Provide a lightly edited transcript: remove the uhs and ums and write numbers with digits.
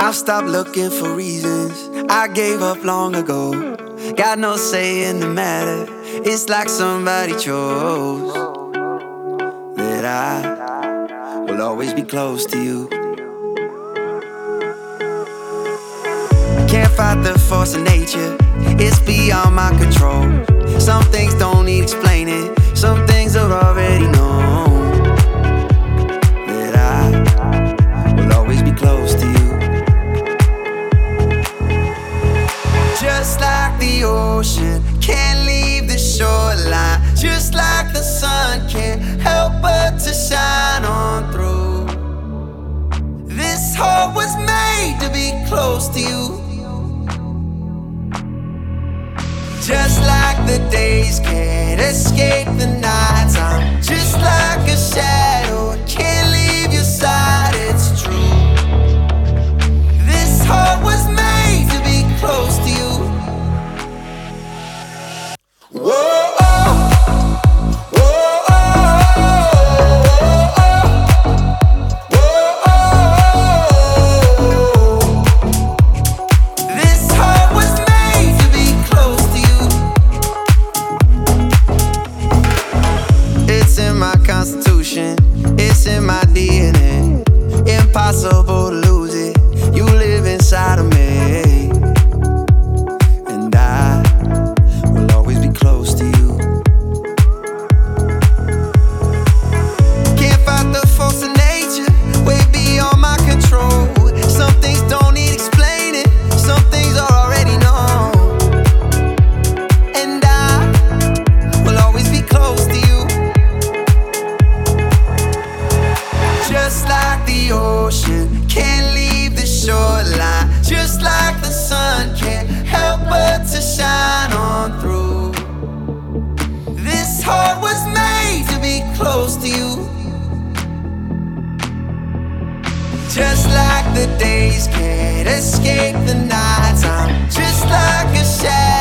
I stopped looking for reasons, I gave up long ago. Got no say in the matter, it's like somebody chose that I will always be close to you. Can't fight the force of nature, it's beyond my control. Some things don't need explaining, some things are already known. That I will always be close to you. Just like the ocean can't leave the shoreline, just like the sun can't help but to shine on through. This heart was made to be close to you. Just like the days can't escape the nights, I'm just like a shadow, I can't leave your side, it's true. This heart was made to be close to you. Whoa, oh, whoa, this heart was made to be close to you. It's in my constitution, it's in my DNA. Impossible to lose it, you live inside of me. And I will always be close to you. Can't fight the force of nature, way beyond my control. Some things don't need explaining, some things are already known. And I will always be close to you. Just like the ocean can't leave the shoreline, just like the sun can't help but to shine on through. This heart was made to be close to you. Just like the days can't escape the nights, I'm just like a shadow.